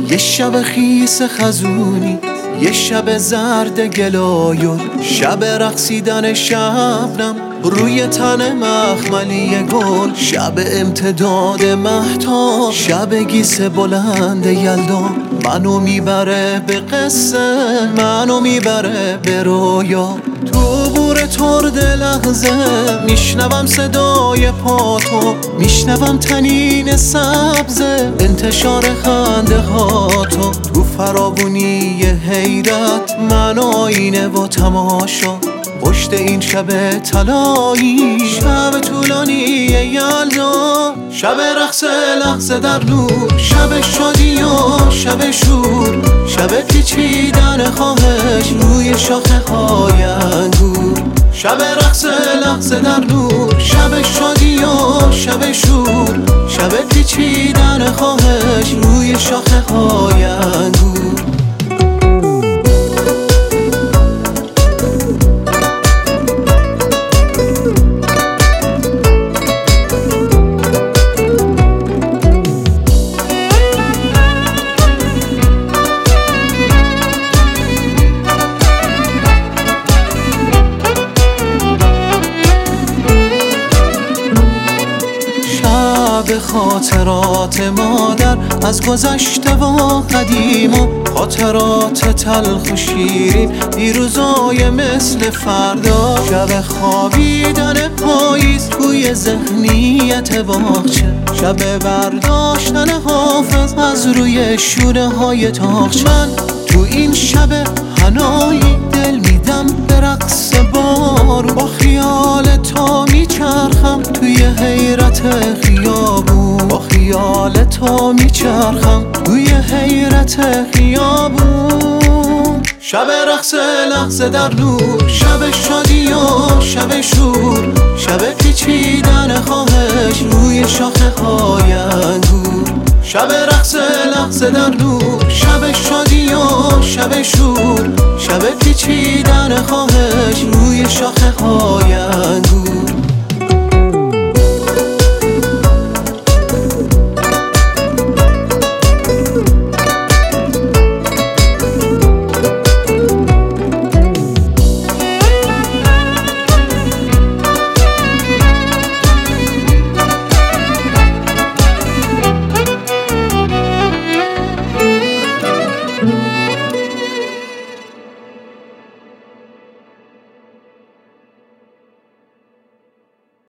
یه شب خیس خزونی، یه شب زرد گلایر، شب رقصیدن شبنم روی تن مخملی گل، شب امتداد مهتاب، شب گیس بلند یلدا. منو میبره به قصه، منو میبره به رویا. تو بور ترد لحظه میشنوم صدای پاتو، میشنوم تنین سبز انتشار خنده هاتو. تو فراوونی حیرت من آینه و تماشا، پشت این شب طلایی، شب طولانی یلدا. شب رقص لحظه در نور، شب شادی و شب شور، شب پیچیدن خواهش روی شاخه های انگور. شب رقص لحظه در نور، شب شادی و شب شور، شب پیچیدن خواهش روی شاخه های انگور. به خاطرات مادر از گذشته و قدیم و خاطرات تلخ و شیرین دیروزای مثل فردا. شب خوابیدن پاییز توی ذهنیت باغچه، شب برداشتن حافظ از روی شونه های تاقچه. من تو این شب حنایی دل میدم به رقص بار، با خیال تا میچرخم توی حیرت خیابون، با خیال تا میچرخم توی حیرت خیابون. شب رقص لحظه در نور، شب شادی و شب شور، شب پیچیدن خواهش روی شاخه های انگور. شب رقص لحظه در نور، شب شادی و شب شور، شب پیچیدن خواهش روی شاخه های انگور.